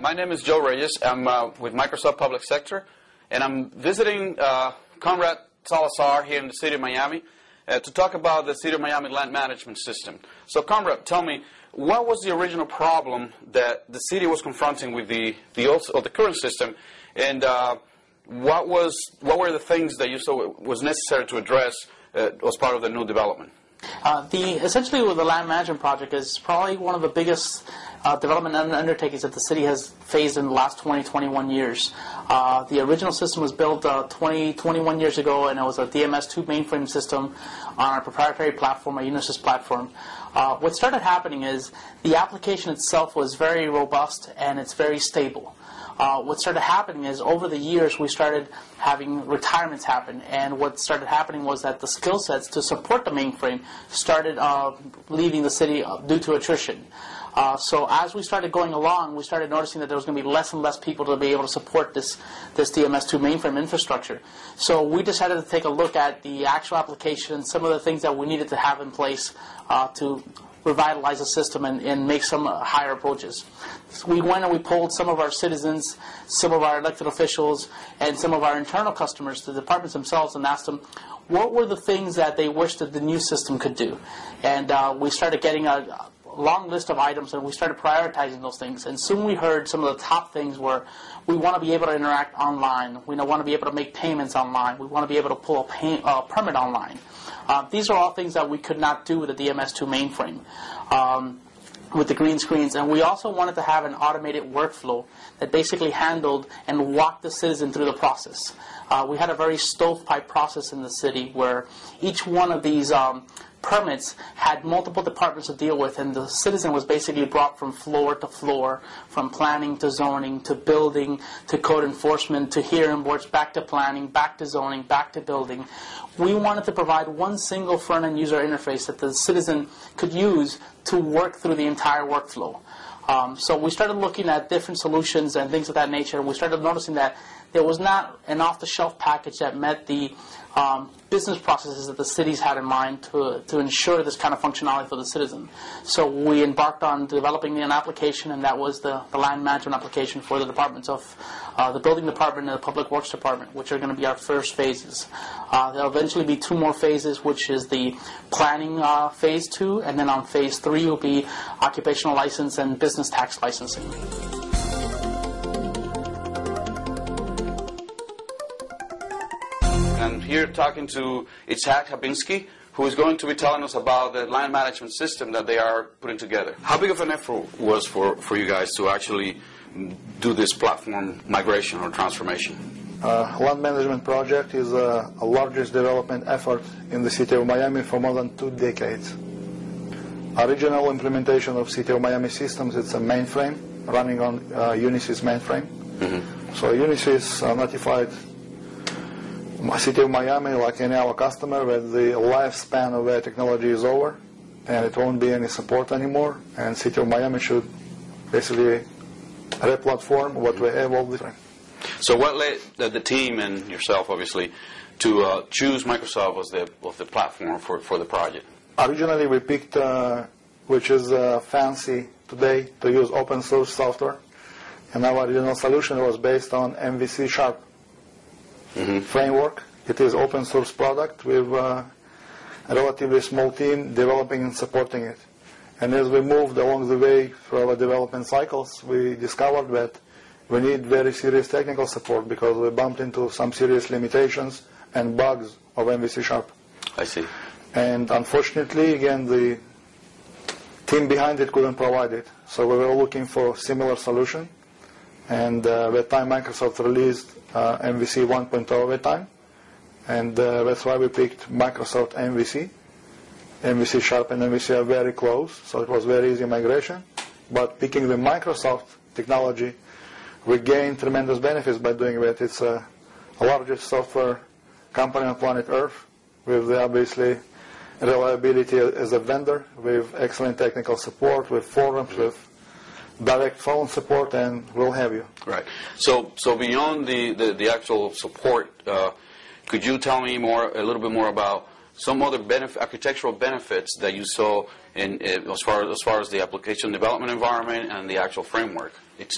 My name is Joe Reyes. I'm with Microsoft Public Sector, and I'm visiting Conrad Salazar here in the city of Miami to talk about the city of Miami land management system. So, Conrad, tell me, what was the original problem that the city was confronting with the current system, and what were the things that you saw was necessary to address as part of the new development? Essentially, with the land management project is probably one of the biggest development undertakings that the city has faced in the last 21 years. The original system was built 21 years ago, and it was a DMS2 mainframe system on our proprietary platform, a Unisys platform. What started happening is the application itself was very robust and it's very stable. What started happening is over the years we started having retirements happen, and what started happening was that the skill sets to support the mainframe started leaving the city due to attrition. So as we started going along, we started noticing that there was going to be less and less people to be able to support this DMS2 mainframe infrastructure. So we decided to take a look at the actual application, some of the things that we needed to have in place to revitalize the system and make some higher approaches. So we went and we polled some of our citizens, some of our elected officials, and some of our internal customers, the departments themselves, and asked them what were the things that they wished that the new system could do. And we started getting a long list of items, and we started prioritizing those things. And soon we heard some of the top things were we want to be able to interact online. We want to be able to make payments online. We want to be able to pull a permit online. These are all things that we could not do with the DMS2 mainframe with the green screens. And we also wanted to have an automated workflow that basically handled and walked the citizen through the process. We had a very stovepipe process in the city where each one of these permits had multiple departments to deal with, and the citizen was basically brought from floor to floor, from planning to zoning to building to code enforcement to hearing boards, back to planning, back to zoning, back to building. We wanted to provide one single front-end user interface that the citizen could use to work through the entire workflow. So we started looking at different solutions and things of that nature, and we started noticing that there was not an off-the-shelf package that met the business processes that the cities had in mind to ensure this kind of functionality for the citizen. So we embarked on developing an application, and that was the land management application for the departments of the building department and the public works department, which are going to be our first phases. There'll eventually be two more phases, which is the planning phase 2, and then on phase 3 will be occupational license and business tax licensing. And here talking to Itzhak Habinski, who is going to be telling us about the land management system that they are putting together. How big of an effort was for you guys to actually do this platform migration or transformation? Land management project is the largest development effort in the city of Miami for more than 2 decades. Original implementation of city of Miami systems, it's a mainframe running on Unisys mainframe. Mm-hmm. So Unisys notified city of Miami, like any other customer, that the lifespan of their technology is over and it won't be any support anymore, and city of Miami should basically re-platform what we have all the time. So what led the team and yourself, obviously, to choose Microsoft as the platform for the project? Originally we picked, which is fancy today, to use open source software, and our original solution was based on MVC Sharp. Mm-hmm. Framework. It is open source product with a relatively small team developing and supporting it. And as we moved along the way through our development cycles, we discovered that we need very serious technical support because we bumped into some serious limitations and bugs of MVC Sharp. I see. And unfortunately, again, the team behind it couldn't provide it. So we were looking for a similar solution. And at that time, Microsoft released MVC 1.0 at that time. And that's why we picked Microsoft MVC. MVC Sharp and MVC are very close, so it was very easy migration. But picking the Microsoft technology, we gained tremendous benefits by doing that. It's the largest software company on planet Earth, with obviously reliability as a vendor, with excellent technical support, with forums, with direct phone support, and we'll have you. Right. So beyond the actual support, could you tell me a little bit more about some other architectural benefits that you saw in as far as the application development environment and the actual framework itself?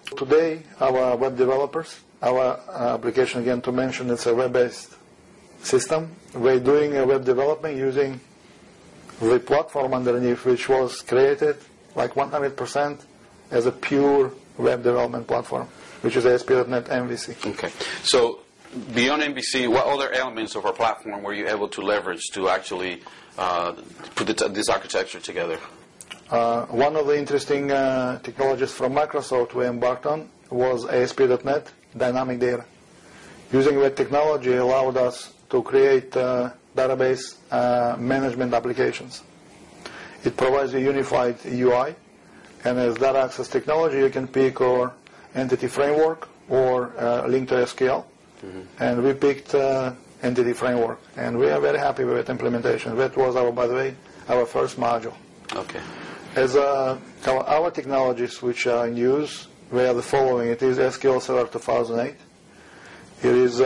Today, our web developers, our application, again to mention, it's a web-based system. We're doing a web development using the platform underneath, which was created like 100% as a pure web development platform, which is ASP.NET MVC. Okay. So beyond MVC, what other elements of our platform were you able to leverage to actually put this architecture together? One of the interesting technologies from Microsoft we embarked on was ASP.NET Dynamic Data. Using that technology allowed us to create database management applications. It provides a unified UI, and as data access technology, you can pick or entity framework or link to SQL. And we picked entity framework, and we are very happy with that implementation. That was, by the way, our first module. Okay. As our technologies which are in use, we are the following. It is SQL Server 2008. It is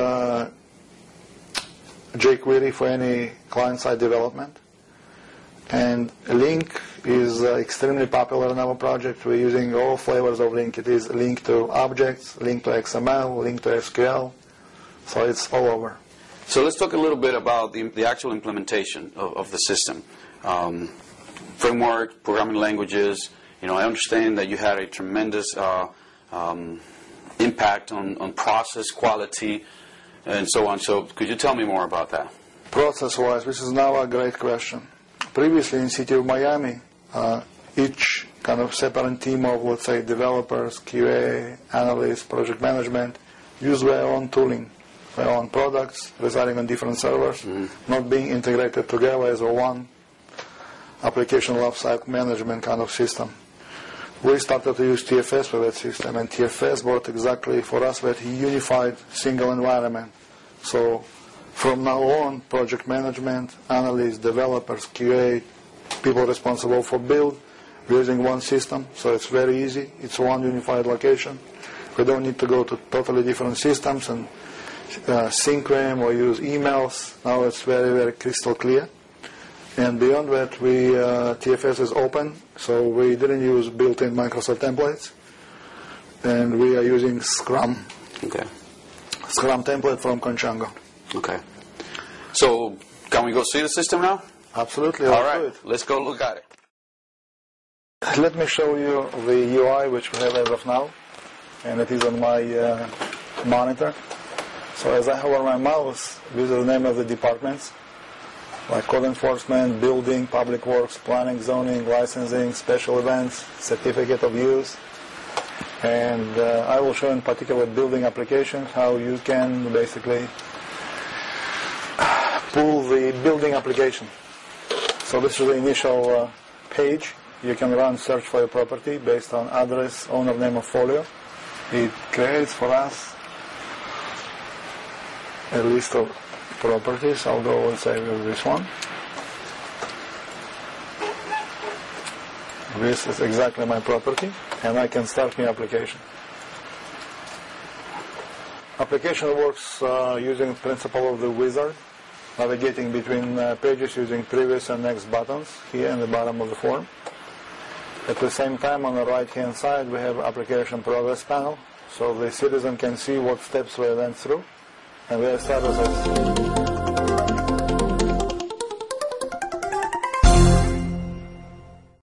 jQuery for any client-side development. And Link is extremely popular in our project. We're using all flavors of Link. It is Link to objects, Link to XML, Link to SQL. So it's all over. So let's talk a little bit about the actual implementation of the system. Framework, programming languages. I understand that you had a tremendous impact on process quality and so on. So could you tell me more about that? Process-wise, this is now a great question. Previously in City of Miami, each kind of separate team of, let's say, developers, QA, analysts, project management, use their own tooling, their own products residing on different servers, not being integrated together as a one application lifecycle management kind of system. We started to use TFS for that system, and TFS brought exactly for us that unified single environment. So from now on, project management, analysts, developers, QA, people responsible for build, we're using one system, so it's very easy. It's one unified location. We don't need to go to totally different systems and sync them or use emails. Now it's very, very crystal clear. And beyond that, TFS is open, so we didn't use built-in Microsoft templates, and we are using Scrum. Okay. Scrum template from Conchanga. Okay. So can we go see the system now? Absolutely. All right. Let's go look at it. Let me show you the UI which we have as of now, and it is on my monitor. So as I hover my mouse, these are the name of the departments, like code enforcement, building, public works, planning, zoning, licensing, special events, certificate of use. And I will show in particular building applications how you can basically pull the building application. So this is the initial page. You can run search for a property based on address, owner name of folio. It creates for us a list of properties. I'll go and say this one. This is exactly my property, and I can start my application. Application works using the principle of the wizard, navigating between pages using previous and next buttons here in the bottom of the form. At the same time, on the right-hand side, we have application progress panel, so the citizen can see what steps we went through and their statuses.